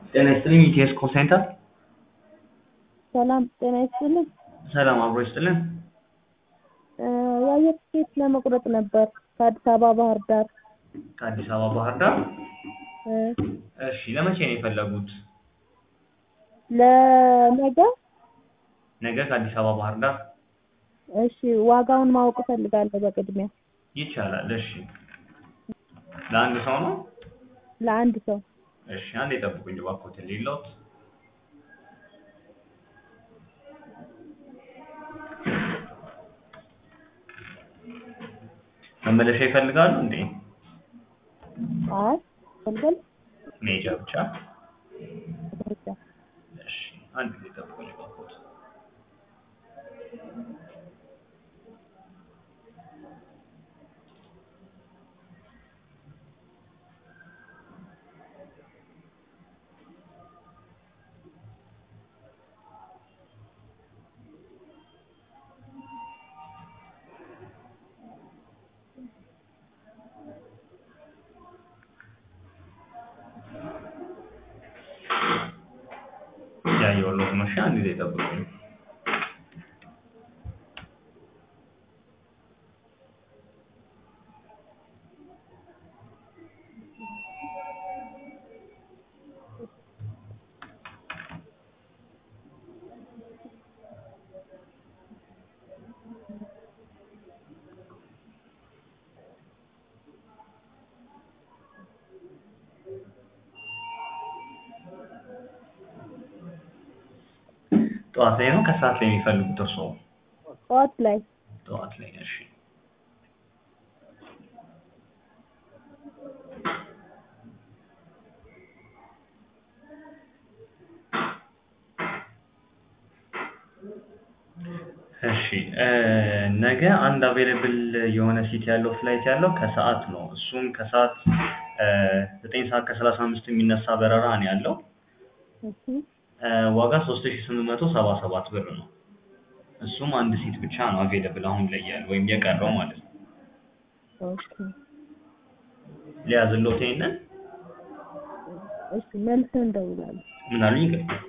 ጤና ይስጥልኝ ኢቲኤስ ኮል ሴንተር። ሰላም ጤና ይስጥልኝ። ሰላም አብሮ ይስጥልን። የአየር ትኬት ለመቁረጥ ነበር ከአዲስ አበባ ባህር ዳር። ከአዲስ አበባ ባህር ዳር። እ እሺ ለመቼ ነው የፈለጉት? ለነገ። ነገ ከአዲስ አበባ ባህር ዳር። እሺ ዋጋውን ማወቅ እፈልጋለሁ በቅድሚያ። ይቻላል። እሺ ለአንድ ሰው ነው? ለአንድ ሰው። እሺ አንዴ ጠብቁኝ እባክዎትን ልይልዎት። መመለሻ ይፈልጋሉ እንዴ? አይ ፈልገል ሜጃ ብቻ? ብቻ። እሺ አንድ ጊዜ ጠብቁኝ እባክዎት። ያየሁልዎት ነው። እሺ አንድ ጊዜ ጠብቁኝ። ጠዋት ላይ ነው ከሰዓት ላይ የሚፈልጉት እርስዎ? ጠዋት ላይ። ጠዋት ላይ። እሺ እሺ ነገ አንድ አቬይለብል የሆነ ሲት ያለው ፍላይት ያለው ከሰዓት ነው። እሱም ከሰዓት 9 ሰዓት ከ35 የሚነሳ በረራ ነው ያለው። እሺ ዋጋ 3877 ብር ነው። እሱም አንድ ሲት ብቻ ነው አቬይለብል አሁን ላይ ያለው ወይም የቀረው ማለት ነው። ኦኬ ሊያዝልዎት ይሄንን? እሺ መልሰን እንደውላለን። ምን አሉኝ? ይቅርታ